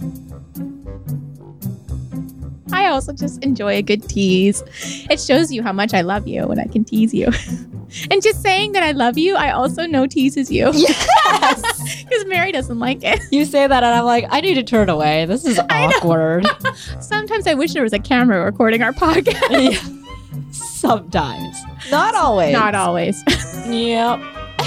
I also just enjoy a good tease. It shows you how much I love you when I can tease you. And just saying that I love you, I also know teases you. Yes! Because Mary doesn't like it. You say that and I'm like, I need to turn away. This is awkward. Sometimes I wish there was a camera recording our podcast. Sometimes. Not always. Not always. Yep.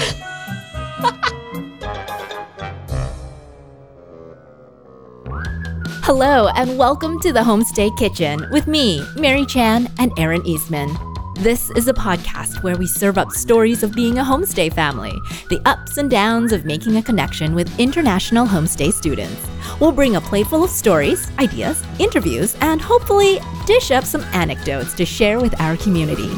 Hello and welcome to the Homestay Kitchen with me, Mary Chan and Aaron Eastman. This is a podcast where we serve up stories of being a homestay family, the ups and downs of making a connection with international homestay students. We'll bring a plate full of stories, ideas, interviews, and hopefully dish up some anecdotes to share with our community.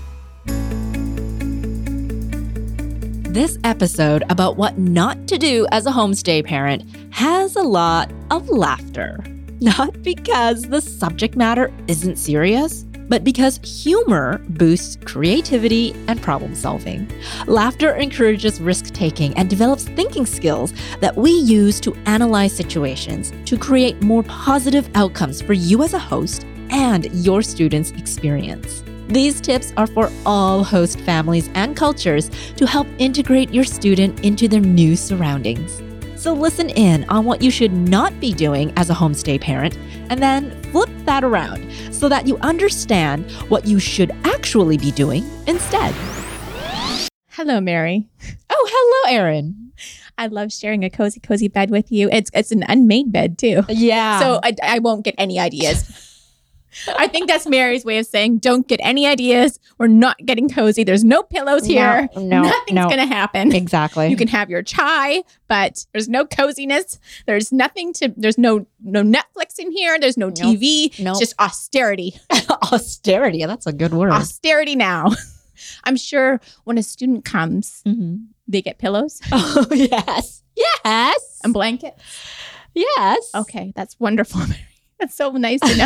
This episode about what not to do as a homestay parent has a lot of laughter. Not because the subject matter isn't serious, but because humor boosts creativity and problem solving. Laughter encourages risk-taking and develops thinking skills that we use to analyze situations to create more positive outcomes for you as a host and your students' experience. These tips are for all host families and cultures to help integrate your student into their new surroundings. So listen in on what you should not be doing as a homestay parent, and then flip that around so that you understand what you should actually be doing instead. Hello, Mary. Oh, hello, Erin. I love sharing a cozy bed with you. It's an unmade bed, too. Yeah. So I won't get any ideas. I think that's Mary's way of saying, don't get any ideas. We're not getting cozy. There's no pillows here. Nothing's going to happen. Exactly. You can have your chai, but there's no coziness. There's no Netflix in here. There's no TV. Nope. It's just austerity. Austerity. That's a good word. Austerity now. I'm sure when a student comes, they get pillows. Oh, yes. Yes. And blankets. Yes. Okay. That's wonderful, Mary. That's so nice to know.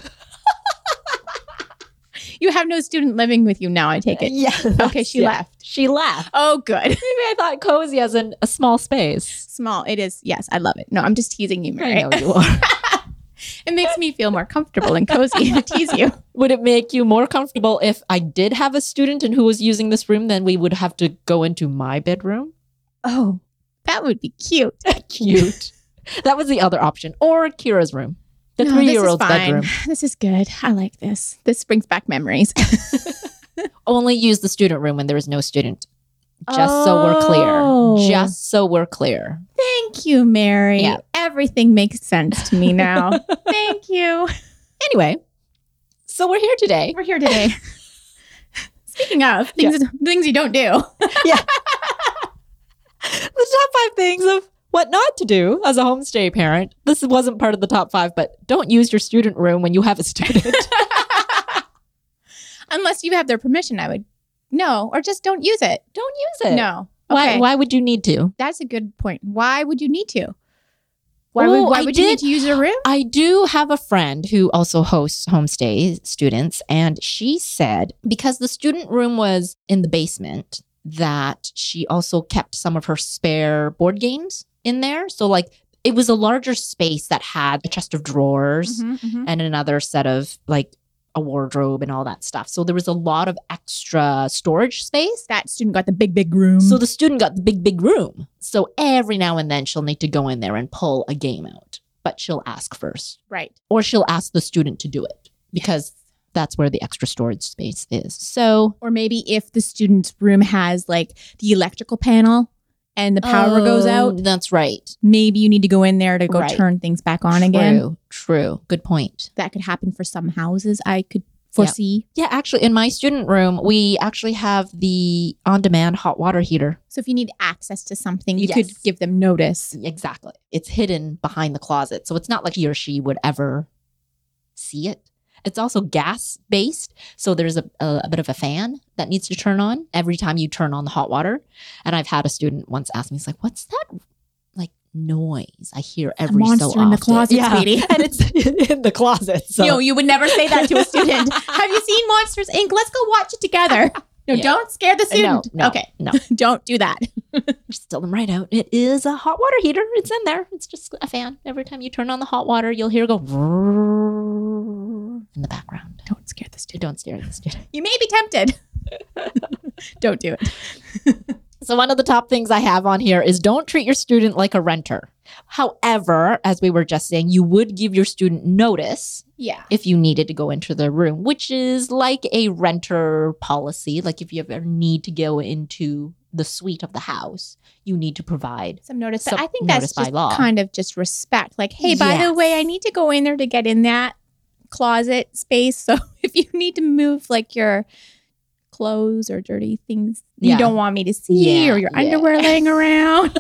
You have no student living with you now, I take it. Yeah. Okay, she left. She left. Oh, good. Maybe I thought cozy as in a small space. Small. It is. Yes, I love it. No, I'm just teasing you, Mary. I know you are. It makes me feel more comfortable and cozy to tease you. Would it make you more comfortable if I did have a student and who was using this room, then we would have to go into my bedroom? Oh, that would be cute. Cute. That was the other option. Or Kira's room. The 3-year-old's bedroom. This is good. I like this. This brings back memories. Only use the student room when there is no student. Just so we're clear. Just so we're clear. Thank you, Mary. Yeah. Everything makes sense to me now. Thank you. Anyway, so we're here today. We're here today. Speaking of things you don't do. Yeah. The top 5 things of what not to do as a homestay parent. This wasn't part of the top 5, but don't use your student room when you have a student. Unless you have their permission, I would. No, or just don't use it. Don't use it. No. Okay. Why would you need to? That's a good point. Why would you need to? Why would you need to use your room? I do have a friend who also hosts homestay students, and she said because the student room was in the basement, that she also kept some of her spare board games in there. So like it was a larger space that had a chest of drawers and another set of like a wardrobe and all that stuff. So there was a lot of extra storage space. That student got the big room. So the student got the big room. So every now and then she'll need to go in there and pull a game out, but she'll ask first. Right. Or she'll ask the student to do it because that's where the extra storage space is. So, or maybe if the student's room has like the electrical panel and the power goes out. That's right. Maybe you need to go in there to go turn things back on again. True. Good point. That could happen for some houses, I could foresee. Yeah, actually, in my student room, we actually have the on-demand hot water heater. So if you need access to something, you could give them notice. Exactly. It's hidden behind the closet. So it's not like he or she would ever see it. It's also gas-based, so there's a bit of a fan that needs to turn on every time you turn on the hot water. And I've had a student once ask me, he's like, what's that like noise I hear every so often? Monster in the closet, sweetie. And it's in the closet. So. You would never say that to a student. Have you seen Monsters, Inc.? Let's go watch it together. No, Yeah. don't scare the student. No, Okay. no. Don't do that. Just tell them right out. It is a hot water heater. It's in there. It's just a fan. Every time you turn on the hot water, you'll hear it go in the background. Don't scare the student. Don't scare the student. You may be tempted. Don't do it. So one of the top things I have on here is don't treat your student like a renter. However, as we were just saying, you would give your student notice Yeah. if you needed to go into the room, which is like a renter policy. Like if you ever need to go into the suite of the house, you need to provide. Some notice. Some But I think notice that's by just law. kind of just respect. Like, hey, by the way, I need to go in there to get in that closet space. So if you need to move like your clothes or dirty things Yeah. you don't want me to see, Yeah, or your yeah. underwear laying around.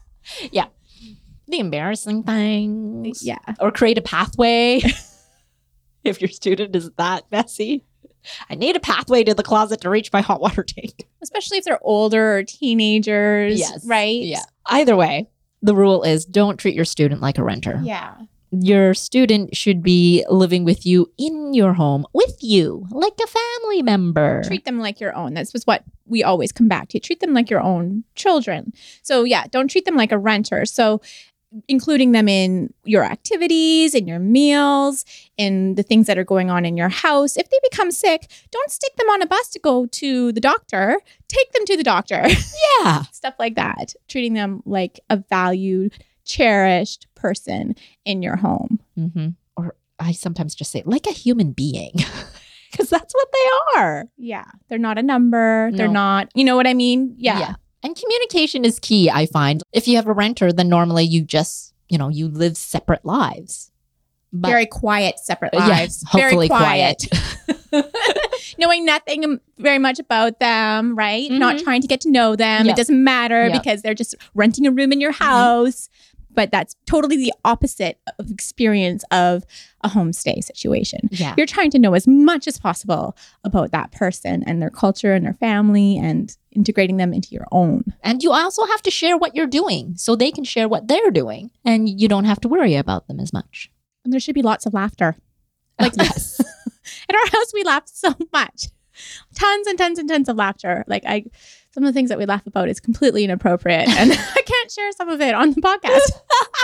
The embarrassing things. Yeah. Or create a pathway if your student is that messy. I need a pathway to the closet to reach my hot water tank. Especially if they're older or teenagers. Yes. Right? Yeah. Either way, the rule is don't treat your student like a renter. Yeah. Your student should be living with you in your home, with you, like a family member. Treat them like your own. That's what we always come back to. Treat them like your own children. So yeah, don't treat them like a renter. So including them in your activities, in your meals, in the things that are going on in your house. If they become sick, don't stick them on a bus to go to the doctor. Take them to the doctor. Yeah. Stuff like that. Treating them like a valued, cherished person in your home. Mm-hmm. Or I sometimes just say, like a human being, because that's what they are. Yeah. They're not a number. They're No. not, you know what I mean? Yeah. And communication is key, I find. If you have a renter, then normally you just, you live separate lives. But Very quiet, separate Yeah, lives. hopefully Very quiet. Knowing nothing very much about them, right? Not Mhm. trying to get to know them. Yep. It doesn't matter Yep. because they're just renting a room in your house. But that's totally the opposite of experience of a homestay situation. yeah. You're trying to know as much as possible about that person and their culture and their family and integrating them into your own. And you also have to share what you're doing so they can share what they're doing. And you don't have to worry about them as much. And there should be lots of laughter. Like yes. At our house, we laugh so much. Tons and tons and tons of laughter. Some of the things that we laugh about is completely inappropriate. And I can't share some of it on the podcast.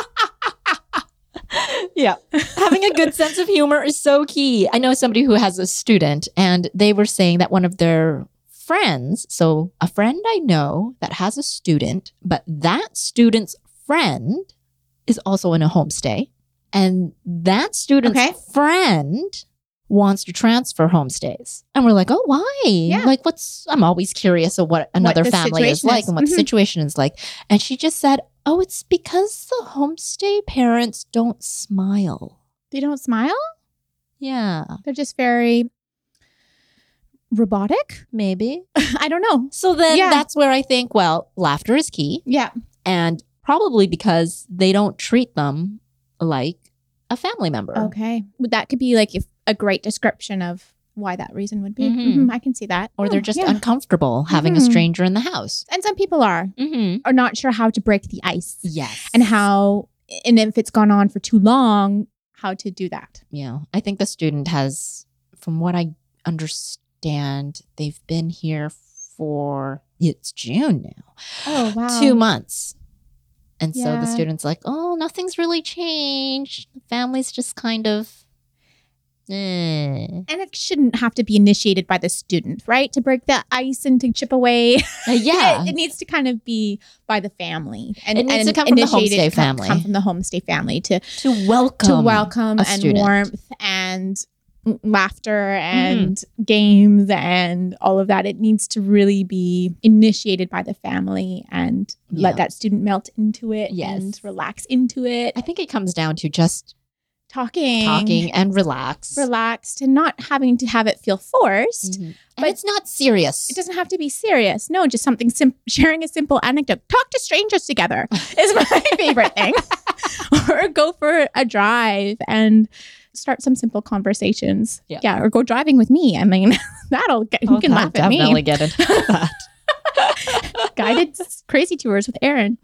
Yeah. Having a good sense of humor is so key. I know somebody who has a student and they were saying that one of their friends, so a friend I know that has a student, but that student's friend is also in a homestay. And that student's Okay. friend wants to transfer homestays. And we're like, oh, why? Yeah. Like, I'm always curious of what another the family is situation like is. and what the Mhm. situation is like. And she just said, oh, it's because the homestay parents don't smile. They don't smile. Yeah, They're just very robotic. maybe. I don't know. So then Yeah. that's where I think, well, laughter is key. Yeah. And probably because they don't treat them like a family member. Okay. That could be like a great description of why that reason would be. Mhm. Mhm, I can see that. Or they're just yeah. uncomfortable having a Mhm. stranger in the house. And some people are not sure how to break the ice. Yes. And if it's gone on for too long, how to do that. Yeah. I think the student has, from what I understand, they've been here for, it's June now. Oh, wow. 2 months. And so the Yeah. student's like, oh, nothing's really changed. The family's just kind of, And it shouldn't have to be initiated by the student, right? To break the ice and to chip away. Yeah. It needs to kind of be by the family. It needs to come from the initiated homestay family. Come from the homestay family to To welcome a and student. warmth and laughter and Mm-hmm. games and all of that. It needs to really be initiated by the family and Yeah. let that student melt into it Yes. and relax into it. I think it comes down to just Talking and relax. relaxed and not having to have it feel forced. Mhm. But And it's not serious. It doesn't have to be serious. No, just something sharing a simple anecdote. Talk to strangers together is my favorite thing. Or go for a drive and start some simple conversations. Yeah. Or go driving with me. I mean, you can laugh at definitely me. get into that. Guided crazy tours with Erin.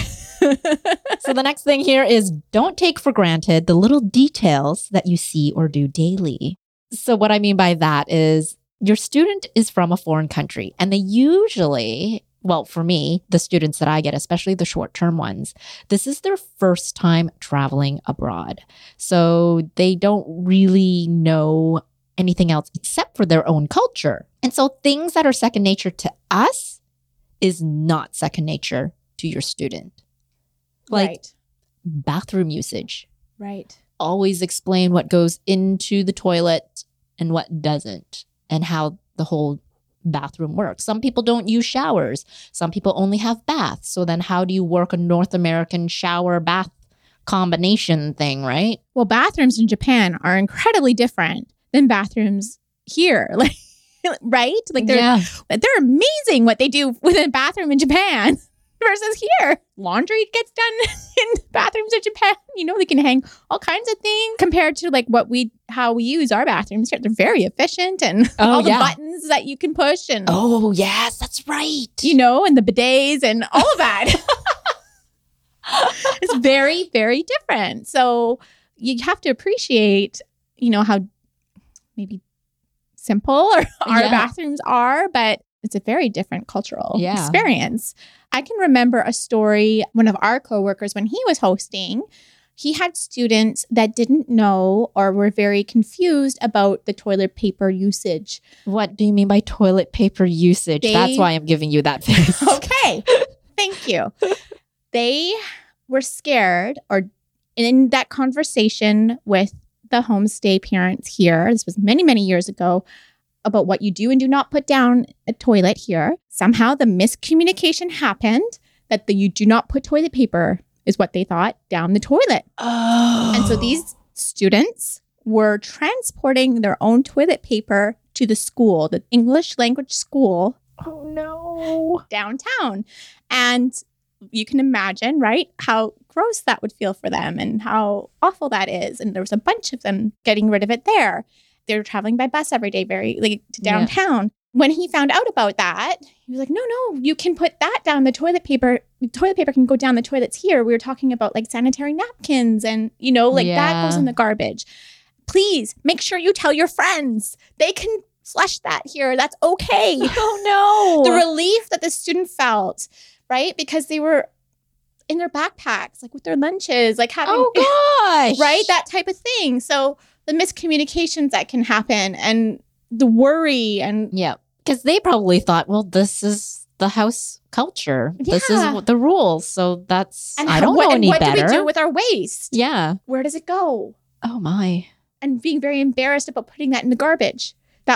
So the next thing here is don't take for granted the little details that you see or do daily. So what I mean by that is your student is from a foreign country and they usually, well, for me, the students that I get, especially the short-term ones, this is their first time traveling abroad. So they don't really know anything else except for their own culture. And so things that are second nature to us is not second nature to your student. Like bathroom usage. Right. Always explain what goes into the toilet and what doesn't, and how the whole bathroom works. Some people don't use showers. Some people only have baths. So then how do you work a North American shower bath combination thing, right? Well, bathrooms in Japan are incredibly different than bathrooms here. Like, right? Like they're amazing what they do within a bathroom in Japan versus here. Laundry gets done in bathrooms in Japan. You know, they can hang all kinds of things compared to like how we use our bathrooms here. They're very efficient, and all the buttons that you can push, and oh yes, that's right. You know, and the bidets and all of that. It's very, very different. So you have to appreciate, you know, how maybe simple our bathrooms are, but it's a very different cultural experience. I can remember a story, one of our coworkers, when he was hosting, he had students that didn't know or were very confused about the toilet paper usage. What do you mean by toilet paper usage? That's why I'm giving you that face. Okay. Thank you. They were scared, or in that conversation with the homestay parents here, this was many, many years ago, about what you do and do not put down a toilet here. Somehow the miscommunication happened that you do not put toilet paper, is what they thought, down the toilet. Oh. And so these students were transporting their own toilet paper to the school, the English language school. Oh no. Downtown. And you can imagine, right, how gross that would feel for them and how awful that is. And there was a bunch of them getting rid of it there. They were traveling by bus every day, to downtown. Yeah. When he found out about that, he was like, no, you can put that down. The toilet paper can go down the toilets here. We were talking about like sanitary napkins and, you know, that goes in the garbage. Please make sure you tell your friends. They can flush that here. That's okay. Oh, no. The relief that the student felt, right? Because they were in their backpacks, like with their lunches, like having, gosh, right? That type of thing. So the miscommunications that can happen and the worry and because they probably thought, well, this is the house culture. Yeah. This is the rules. So that's, I don't know any better. What do we do with our waste? Yeah. Where does it go? Oh my. And being very embarrassed about putting that in the garbage.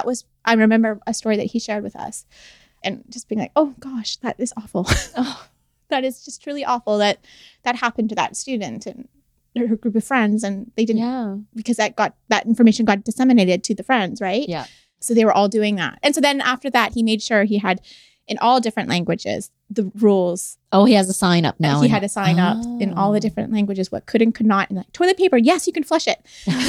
I remember a story that he shared with us and just being like, oh gosh, that is awful. Oh, that is just truly awful that happened to that student and her group of friends, and they didn't, because that information got disseminated to the friends, right? Yeah. So they were all doing that. And so then after that, he made sure he had in all different languages the rules. Oh, he has a sign up now. He had a sign up in all the different languages, what could and could not. And like toilet paper, yes, you can flush it.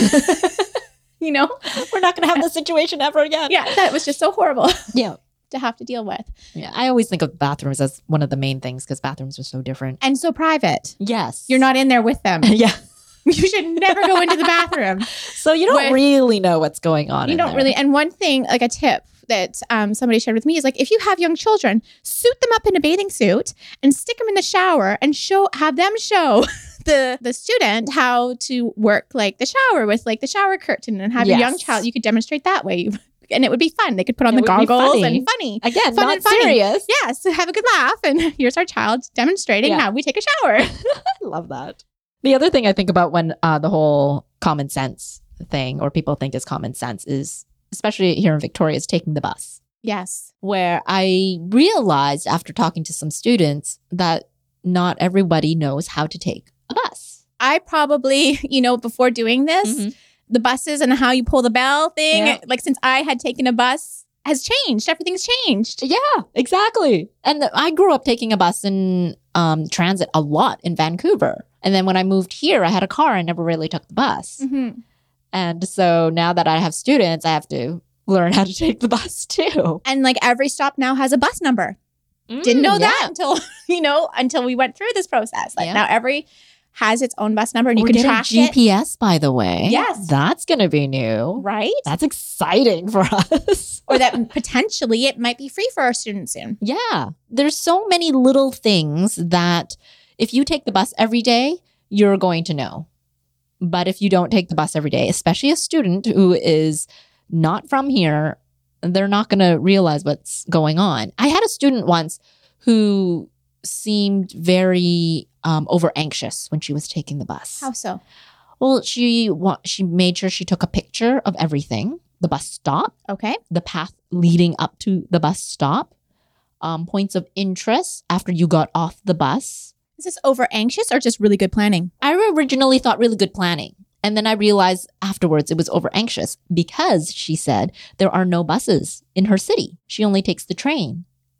You know? We're not going to have this situation ever again. Yeah, that was just so horrible. Yeah. To have to deal with. Yeah, I always think of bathrooms as one of the main things because bathrooms are so different. And so private. Yes. You're not in there with them. Yeah. You should never go into the bathroom. So you don't really know what's going on. You don't really. And one thing, like a tip that somebody shared with me is like, if you have young children, suit them up in a bathing suit and stick them in the shower and have them show the student how to work like the shower with like the shower curtain and have your young child. You could demonstrate that way. And it would be fun. They could put on the goggles and funny. Again, fun not and funny. Serious. Yes, so have a good laugh. And here's our child demonstrating how we take a shower. I love that. The other thing I think about when the whole common sense thing, or people think is common sense, is, especially here in Victoria, is taking the bus. Yes. Where I realized after talking to some students that not everybody knows how to take a bus. I probably, before doing this, the buses and how you pull the bell thing, like since I had taken a bus, has changed. Everything's changed. Yeah, exactly. And I grew up taking a bus in transit a lot in Vancouver. And then when I moved here, I had a car. I never really took the bus. Mm-hmm. And so now that I have students, I have to learn how to take the bus too. And like every stop now has a bus number. Didn't know that until we went through this process. Like now every has its own bus number and you We're can getting track it. GPS, by the way. Yes. That's going to be new. Right? That's exciting for us. Or that potentially it might be free for our students soon. Yeah. There's so many little things that if you take the bus every day, you're going to know. But if you don't take the bus every day, especially a student who is not from here, they're not going to realize what's going on. I had a student once who seemed very over anxious when she was taking the bus. How so? Well, she made sure she took a picture of everything. The bus stop, Okay. the path leading up to the bus stop, points of interest after you got off the bus. Is this over anxious or just really good planning? I originally thought really good planning. And then I realized afterwards it was over anxious because she said there are no buses in her city. She only takes the train.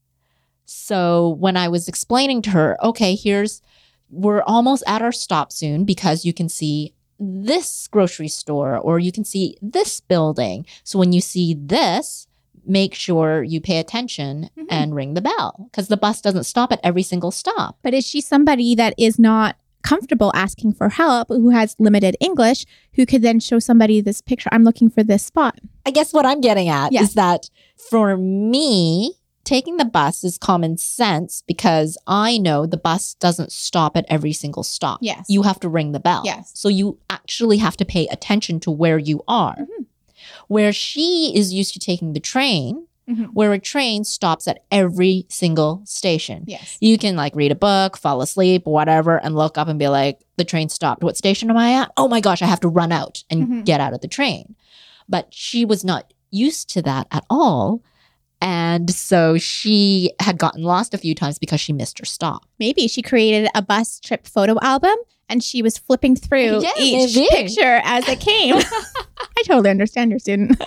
So when I was explaining to her, okay, we're almost at our stop soon because you can see this grocery store or you can see this building. So when you see this, make sure you pay attention and ring the bell because the bus doesn't stop at every single stop. But is she somebody that is not comfortable asking for help, who has limited English, who could then show somebody this picture? I'm looking for this spot. I guess what I'm getting at Yeah. is that for me, taking the bus is common sense because I know the bus doesn't stop at every single stop. Yes. You have to ring the bell. Yes. So you actually have to pay attention to where you are. Where she is used to taking the train, where a train stops at every single station. Yes. You can like read a book, fall asleep, whatever, and look up and be like, the train stopped. What station am I at? Oh my gosh, I have to run out and get out of the train. But she was not used to that at all. And so she had gotten lost a few times because she missed her stop. Maybe she created a bus trip photo album and she was flipping through Yeah, each maybe. picture as it came. I totally understand your student.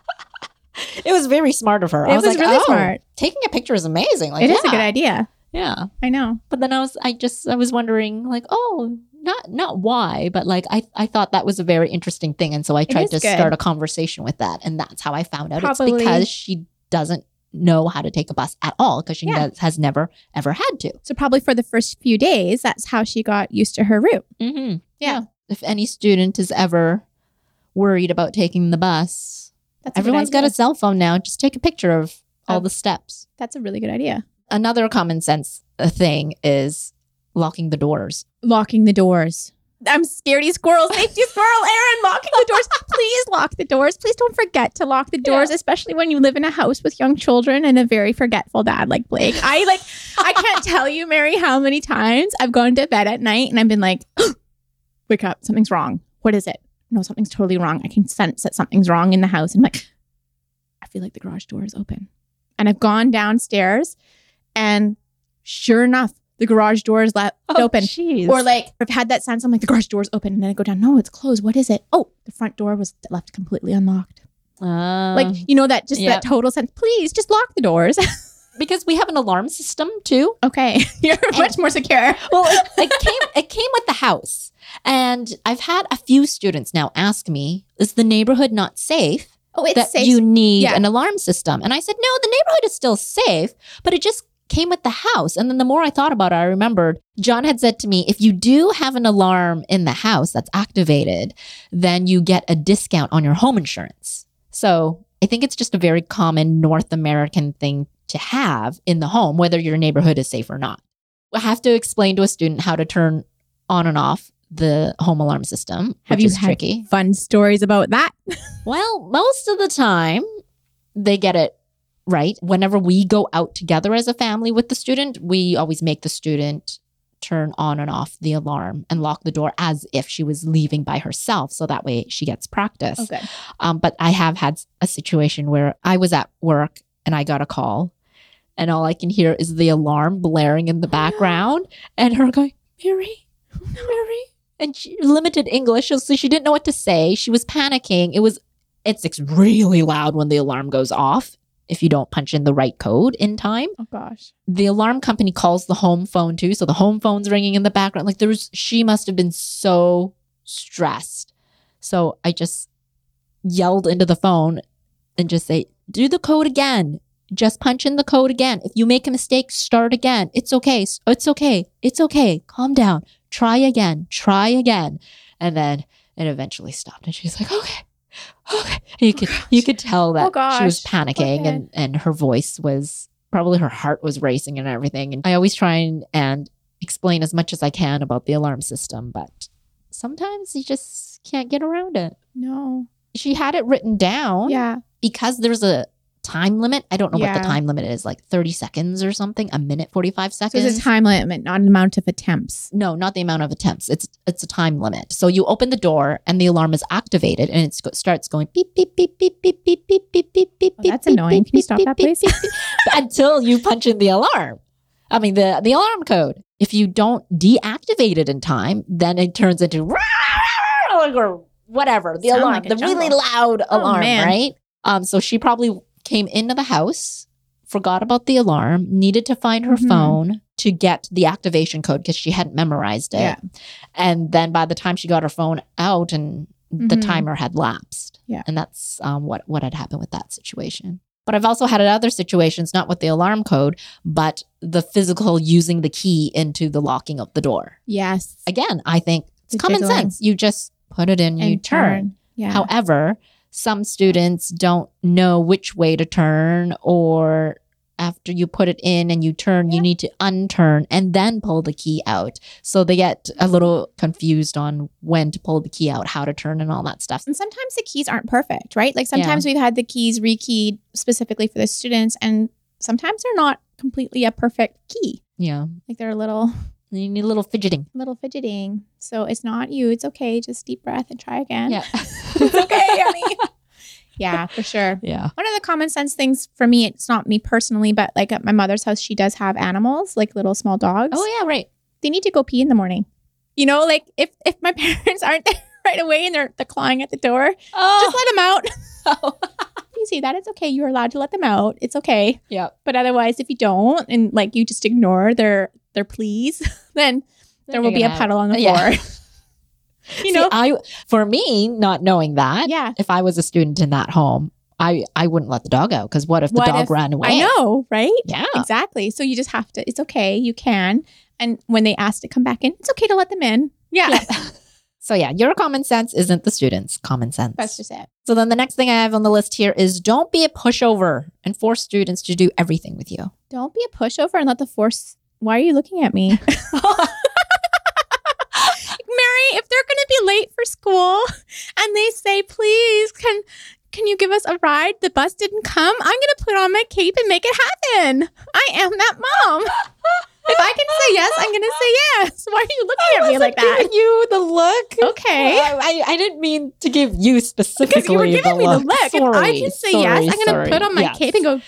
It was very smart of her. It I was was like, really oh, smart. taking a picture is amazing. Like, It is a yeah, good idea. Yeah. I know. But then I was wondering like, oh, not why, but like I thought that was a very interesting thing. And so I tried is to good. start a conversation with that. And that's how I found out. Probably. It's because she doesn't know how to take a bus at all because she has never, ever had to. So probably for the first few days, that's how she got used to her route. Mm-hmm. Yeah. If any student is ever worried about taking the bus, That's a good everyone's got idea. a cell phone now. Just take a picture of all the steps. That's a really good idea. Another common sense thing is locking the doors. Locking the doors. I'm scaredy squirrel, safety squirrel, Erin, locking the doors. Please lock the doors. Please don't forget to lock the doors, especially when you live in a house with young children and a very forgetful dad like Blake. I can't tell you, Mary, how many times I've gone to bed at night and I've been like, wake up, something's wrong. What is it? No, something's totally wrong. I can sense that something's wrong in the house. And I'm like, I feel like the garage door is open. And I've gone downstairs and sure enough, the garage door is left open. Geez. Or like I've had that sense, I'm like, the garage door is open. And then I go down, no, it's closed. What is it? Oh, the front door was left completely unlocked. Like, you know, that just that total sense. Please just lock the doors. because we have an alarm system too. Okay. You're much more secure. Well, it came with the house. And I've had a few students now ask me, is the neighborhood not safe? Oh, it's that safe. you need Yeah. an alarm system. And I said, no, the neighborhood is still safe, but it just came with the house. And then the more I thought about it, I remembered John had said to me, if you do have an alarm in the house that's activated, then you get a discount on your home insurance. So I think it's just a very common North American thing to have in the home, whether your neighborhood is safe or not. I have to explain to a student how to turn on and off the home alarm system, Have which you is had tricky. fun stories about that? Well, most of the time they get it right. Whenever we go out together as a family with the student, we always make the student turn on and off the alarm and lock the door as if she was leaving by herself. So that way she gets practice. Okay. But I have had a situation where I was at work and I got a call and all I can hear is the alarm blaring in the background and her going, Mary. And she limited English, so she didn't know what to say. She was panicking. It's really loud when the alarm goes off if you don't punch in the right code in time. Oh gosh. The alarm company calls the home phone too, so the home phone's ringing in the background. Like she must have been so stressed. So I just yelled into the phone and just say, do the code again. Just punch in the code again. If you make a mistake, start again. It's okay. It's okay. It's okay. Calm down. try again. And then it eventually stopped. And she's like, okay. You could tell that she was panicking and her voice was probably, her heart was racing and everything. And I always try and explain as much as I can about the alarm system, but sometimes you just can't get around it. No. She had it written down. Yeah. Because there's a time limit. I don't know what the time limit is, like 30 seconds or something, a minute, 45 seconds. So it's a time limit, not an amount of attempts. No, not the amount of attempts. It's a time limit. So you open the door and the alarm is activated and it starts going beep, beep, beep, beep, beep, beep, beep, beep, beep, beep. That's annoying. Can you stop that, please? Until you punch in the alarm. I mean, the alarm code. If you don't deactivate it in time, then it turns into or whatever. The alarm, the really loud alarm, right? So she probably came into the house, forgot about the alarm, needed to find her phone to get the activation code because she hadn't memorized it. Yeah. And then by the time she got her phone out and the timer had lapsed. Yeah. And that's what had happened with that situation. But I've also had other situations, not with the alarm code, but the physical using the key into the locking of the door. Yes. Again, I think it's common sense. You just put it in, you turn. Yeah. However, some students don't know which way to turn, or after you put it in and you turn, you need to unturn and then pull the key out. So they get a little confused on when to pull the key out, how to turn and all that stuff. And sometimes the keys aren't perfect, right? Like sometimes we've had the keys rekeyed specifically for the students, and sometimes they're not completely a perfect key. Yeah. Like they're a little... You need a little fidgeting. So it's not you. It's okay. Just deep breath and try again. Yeah. It's okay, honey. Yeah, for sure. Yeah. One of the common sense things for me, it's not me personally, but like at my mother's house, she does have animals, like little small dogs. Oh, yeah, right. They need to go pee in the morning. You know, like if my parents aren't there right away and they're clawing at the door, just let them out. You see that? It's okay. You're allowed to let them out. It's okay. Yeah. But otherwise, if you don't and like you just ignore their pleas, then there will be a puddle on the floor. You know, for me, not knowing that, if I was a student in that home, I wouldn't let the dog out, because what if the dog ran away? I know, right? Yeah. Exactly. So you just have to, it's okay. You can. And when they ask to come back in, it's okay to let them in. Yeah. So yeah, your common sense isn't the student's common sense. That's just it. So then the next thing I have on the list here is don't be a pushover and force students to do everything with you. Don't be a pushover and let the force... Why are you looking at me? Mary, if they're going to be late for school and they say, please, can you give us a ride? The bus didn't come. I'm going to put on my cape and make it happen. I am that mom. If I can say yes, I'm going to say yes. Why are you looking at me like that? Giving you the look. Okay. I didn't mean to give you specifically because you were giving me the look. Sorry, if I can say yes, I'm going to put on my cape and go,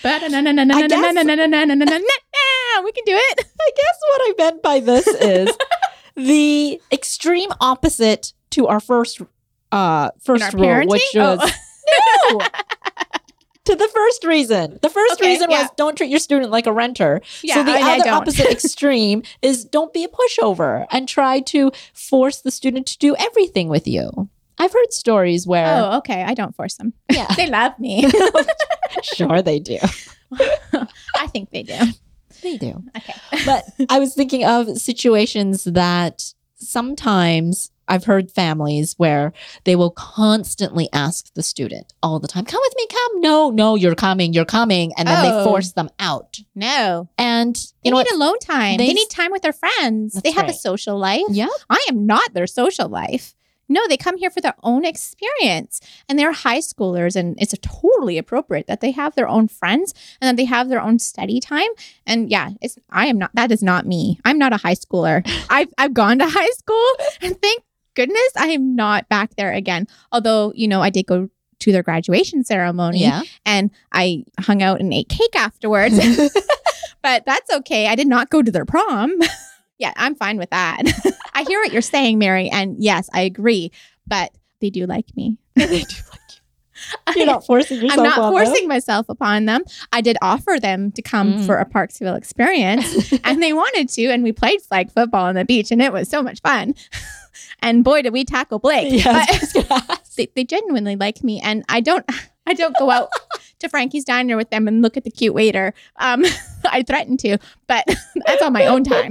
we can do it. I guess what I meant by this is the extreme opposite to our first rule, which was no. To the first reason. The first reason was don't treat your student like a renter. Yeah, so the other opposite extreme is don't be a pushover and try to force the student to do everything with you. I've heard stories where... Oh, okay. I don't force them. Yeah. They love me. Sure they do. I think they do. They do. Okay. But I was thinking of situations that sometimes I've heard families where they will constantly ask the student all the time, come with me, come. No, you're coming. And then they force them out. No. And they need alone time. They need time with their friends. They have a social life. Yeah. I am not their social life. No, they come here for their own experience, and they're high schoolers, and it's totally appropriate that they have their own friends and that they have their own study time. And yeah, that is not me. I'm not a high schooler. I've gone to high school, and thank goodness I am not back there again. Although, I did go to their graduation ceremony and I hung out and ate cake afterwards, but that's okay. I did not go to their prom. Yeah, I'm fine with that. I hear what you're saying, Mary. And yes, I agree. But they do like me. They do like you. You're not forcing yourself on them. I'm not forcing myself upon them. I did offer them to come for a Parksville experience. And they wanted to. And we played flag football on the beach. And it was so much fun. And boy, did we tackle Blake. Yes. They genuinely like me. And I don't go out to Frankie's Diner with them and look at the cute waiter. I threaten to, but that's on my own time.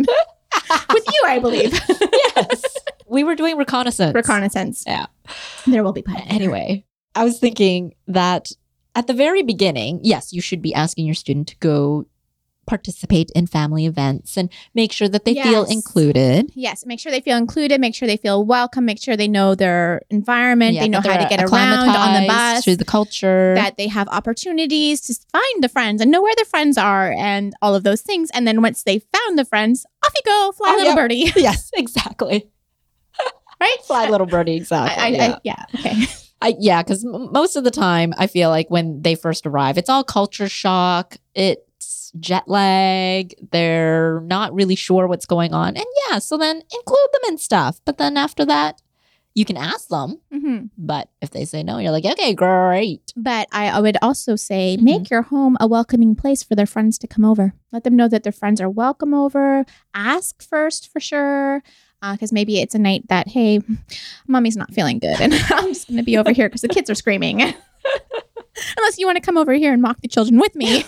With you, I believe. Yes. We were doing reconnaissance. Reconnaissance. Yeah. There will be pie. Anyway, I was thinking that at the very beginning, yes, you should be asking your student to go participate in family events and make sure that they feel Yes. included. Yes, make sure they feel included, make sure they feel welcome, make sure they know their environment, Yeah, they know that how to they're get around on the acclimatized bus, to the culture. that they have opportunities to find the friends and know where their friends are and all of those things. And then once they found the friends, off you go, fly little yep. birdie. Yes, exactly. Right? Fly little birdie, exactly. Yeah, okay. Yeah, because most of the time, I feel like when they first arrive, it's all culture shock. It's jet lag. They're not really sure what's going on. And yeah, so then include them in stuff. But then after that, you can ask them. Mm-hmm. But if they say no, you're like, okay, great. But I would also say Mhm. make your home a welcoming place for their friends to come over. Let them know that their friends are welcome over. Ask first for sure. Because maybe it's a night that, hey, mommy's not feeling good and I'm just going to be over here because the kids are screaming. Unless you want to come over here and mock the children with me,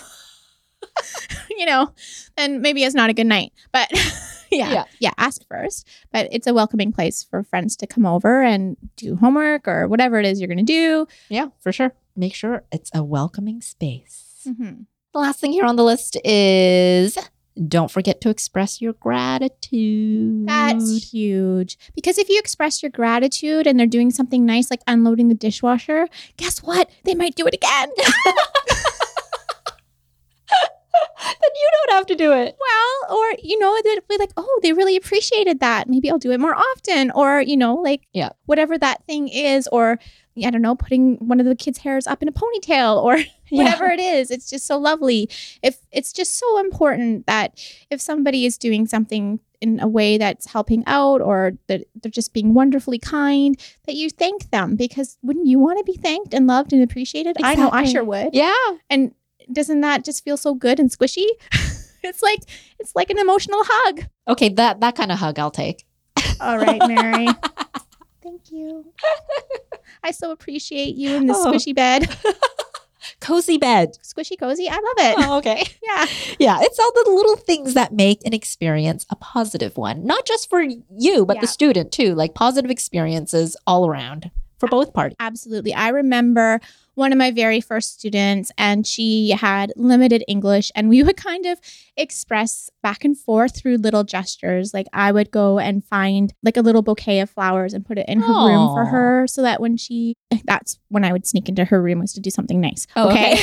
then maybe it's not a good night. But yeah, ask first. But it's a welcoming place for friends to come over and do homework or whatever it is you're going to do. Yeah, for sure. Make sure it's a welcoming space. Mm-hmm. The last thing here on the list is don't forget to express your gratitude. That's huge. Because if you express your gratitude and they're doing something nice, like unloading the dishwasher, guess what? They might do it again. Then you don't have to do it. Well, or, they'd be like, oh, they really appreciated that. Maybe I'll do it more often. Or, Yeah. whatever that thing is. Or, I don't know, putting one of the kids' hairs up in a ponytail or whatever it is. It's just so lovely. If it's just so important that if somebody is doing something in a way that's helping out or that they're just being wonderfully kind, that you thank them, because wouldn't you want to be thanked and loved and appreciated? I know I Exactly. sure would. Yeah. And doesn't that just feel so good and squishy? It's like an emotional hug. Okay, that kind of hug I'll take. All right, Mary. Thank you. I so appreciate you in this Oh. squishy bed. Cozy bed. Squishy cozy. I love it. Oh, okay. Yeah. Yeah, it's all the little things that make an experience a positive one. Not just for you, but Yeah. the student too. Like positive experiences all around for both parties. Absolutely. I remember one of my very first students, and she had limited English, and we would kind of express back and forth through little gestures. Like I would go and find like a little bouquet of flowers and put it in her room for Aw. her, so that that's when I would sneak into her room, was to do something nice. Oh, okay.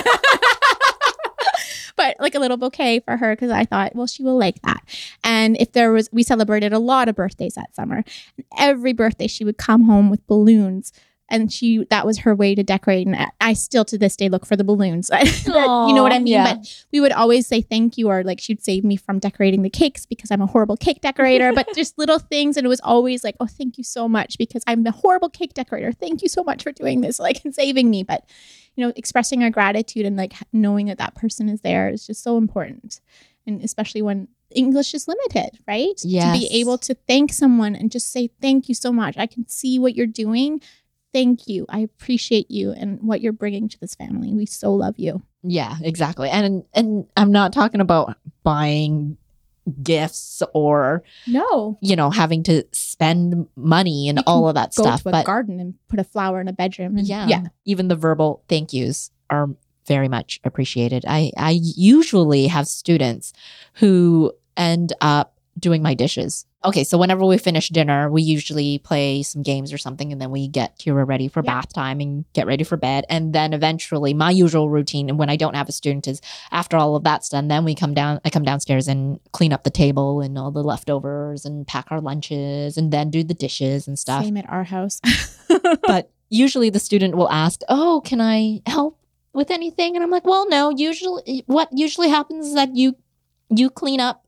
But like a little bouquet for her, because I thought, well, she will like that. And we celebrated a lot of birthdays that summer. And every birthday she would come home with balloons. And that was her way to decorate. And I still to this day look for the balloons. You know what I mean? Yeah. But we would always say thank you, or like she'd save me from decorating the cakes because I'm a horrible cake decorator. But just little things. And it was always like, oh, thank you so much because I'm a horrible cake decorator. Thank you so much for doing this, like, and saving me. But, expressing our gratitude and like knowing that person is there is just so important. And especially when English is limited, right? Yes. To be able to thank someone and just say, thank you so much. I can see what you're doing. Thank you. I appreciate you and what you're bringing to this family. We so love you. Yeah, exactly. And I'm not talking about buying gifts or No. having to spend money and You can all of that Go stuff. to a But garden and put a flower in a bedroom. And yeah, even the verbal thank yous are very much appreciated. I usually have students who end up doing my dishes. Okay, so whenever we finish dinner, we usually play some games or something, and then we get Kira ready for Yeah. bath time and get ready for bed. And then eventually, my usual routine, and when I don't have a student, is after all of that's done, then I come downstairs and clean up the table and all the leftovers and pack our lunches and then do the dishes and stuff. Same at our house. But usually the student will ask, oh, can I help with anything? And I'm like, well, no, what usually happens is that you clean up,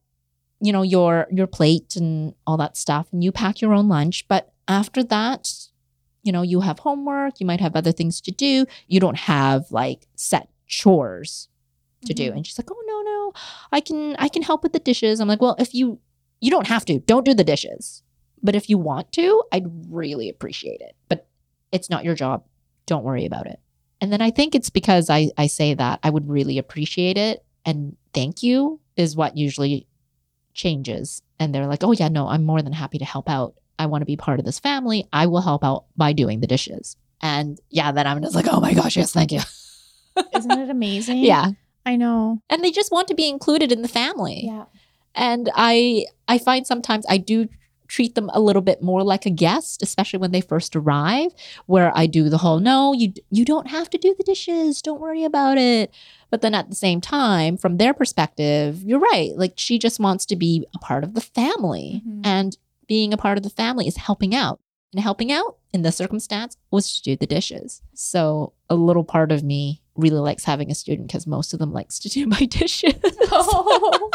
your plate and all that stuff, and you pack your own lunch. But after that, you have homework, you might have other things to do. You don't have like set chores to do. Mhm. And she's like, oh, no, I can help with the dishes. I'm like, well, if you don't have to, don't do the dishes. But if you want to, I'd really appreciate it. But it's not your job. Don't worry about it. And then I think it's because I say that I would really appreciate it. And thank you is what usually changes and they're like, oh yeah, no, I'm more than happy to help out. I want to be part of this family. I will help out by doing the dishes. And yeah, then I'm just like, oh my gosh, yes, thank you. Isn't it amazing? Yeah. I know. And they just want to be included in the family. Yeah. And I find sometimes I do treat them a little bit more like a guest, especially when they first arrive, where I do the whole, no, you don't have to do the dishes. Don't worry about it. But then at the same time, from their perspective, you're right. Like she just wants to be a part of the family. Mm-hmm. And being a part of the family is helping out. And helping out in this circumstance was to do the dishes. So a little part of me really likes having a student because most of them likes to do my dishes. Oh.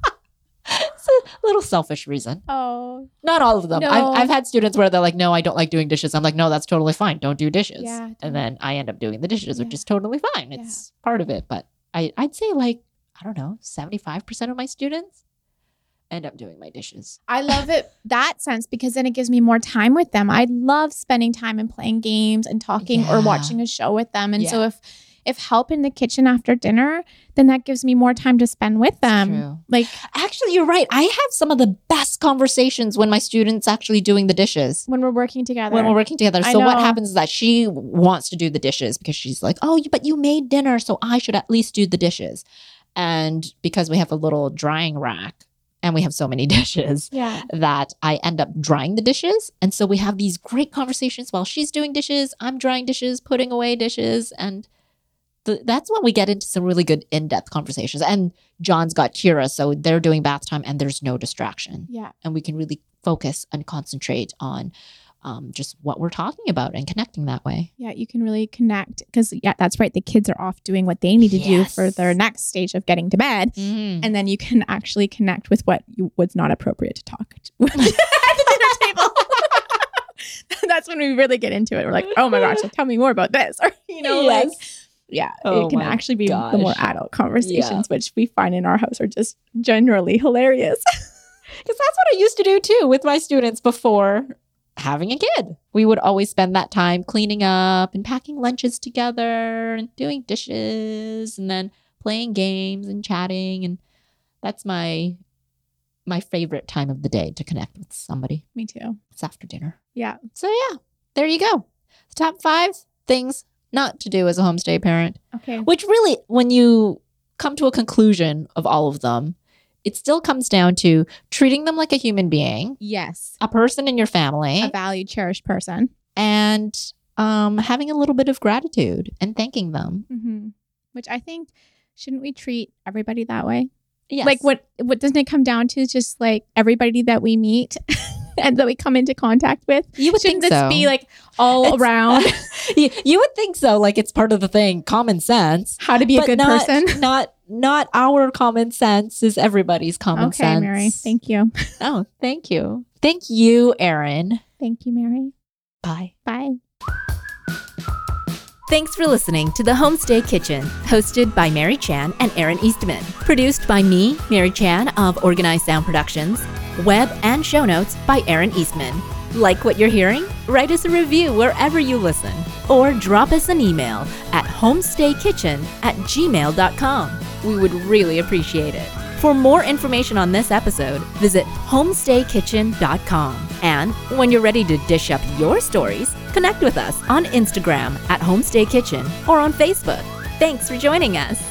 It's a little selfish reason. Oh. Not all of them. No. I've had students where they're like, no, I don't like doing dishes. I'm like, no, that's totally fine. Don't do dishes. Yeah, and then I end up doing the dishes, which Yeah. is totally fine. It's part of it. But I'd say like, I don't know, 75% of my students end up doing my dishes. I love it that sense because then it gives me more time with them. I love spending time and playing games and talking or Yeah. watching a show with them. And Yeah. so if help in the kitchen after dinner, then that gives me more time to spend with them. True. Like, Actually, you're right. I have some of the best conversations when my students actually doing the dishes. when we're working together. When we're working together. I So what know. happens is that she wants to do the dishes because she's like, oh, but you made dinner, so I should at least do the dishes. And because we have a little drying rack and we have so many dishes Yeah. that I end up drying the dishes. And so we have these great conversations while she's doing dishes, I'm drying dishes, putting away dishes. And that's when we get into some really good in-depth conversations. And John's got Kira, so they're doing bath time and there's no distraction. Yeah. And we can really focus and concentrate on just what we're talking about and connecting that way. Yeah. You can really connect because, yeah, that's right. The kids are off doing what they need to do Yes. for their next stage of getting to bed. And then you can actually connect with what was not appropriate to talk at the dinner table. That's when we really get into it. We're like, oh my gosh, tell me more about this. Or, like, yeah, Oh it can my actually be the more gosh. adult conversations, which we find in our house are just generally hilarious. Because that's what I used to do too with my students before having a kid. We would always spend that time cleaning up and packing lunches together and doing dishes and then playing games and chatting. And that's my favorite time of the day to connect with somebody. Me too. It's after dinner. Yeah. So yeah, there you go. The top 5 things not to do as a homestay parent. Okay. Which really, when you come to a conclusion of all of them, it still comes down to treating them like a human being, Yes. a person in your family, A valued, cherished person. and having a little bit of gratitude and thanking them. Mm-hmm. Which I think, shouldn't we treat everybody that way? Yes. Like what doesn't it come down to? Just like everybody that we meet and that we come into contact with. You would Shouldn't think this so. be like all around you would think so. Like it's part of the thing, common sense. how to be a But good not, person? Not our common sense is everybody's common Okay, sense. Mary. Thank you. Oh, thank you. Thank you, Erin. Thank you, Mary. Bye. Bye. Thanks for listening to The Homestay Kitchen, hosted by Mary Chan and Erin Eastman. Produced by me, Mary Chan of Organized Sound Productions. Web and show notes by Erin Eastman. Like what you're hearing? Write us a review wherever you listen. Or drop us an email at homestaykitchen@gmail.com. We would really appreciate it. For more information on this episode, visit homestaykitchen.com. And when you're ready to dish up your stories, connect with us on Instagram at Homestay Kitchen or on Facebook. Thanks for joining us.